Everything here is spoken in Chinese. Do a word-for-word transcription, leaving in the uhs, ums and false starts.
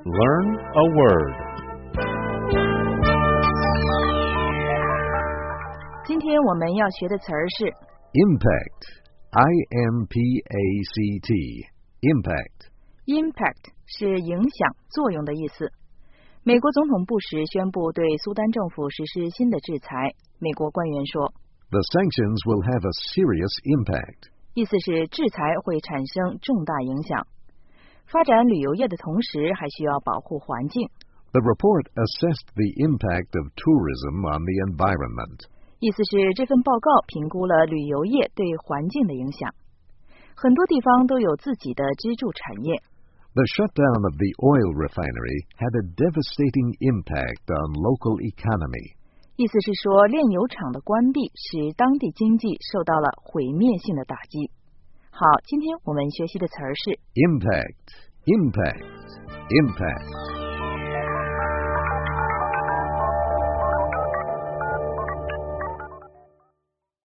Learn a word. 今天我们要学的词儿是 Impact. I M P A C T. Impact. impact 是影响、作用的意思。美国总统布什宣布对苏丹政府实施新的制裁。美国官员说 The sanctions will have a serious impact. 意思是制裁会产生重大影响。发展旅游业的同时，还需要保护环境。 The report assessed the impact of tourism on the environment. 意思是这份报告评估了旅游业对环境的影响。很多地方都有自己的支柱产业。 The shutdown of the oil refinery had a devastating impact on local economy. 意思是说，炼油厂的关闭使当地经济受到了毁灭性的打击。好，今天我们学习的词儿是 Impact, impact, impact.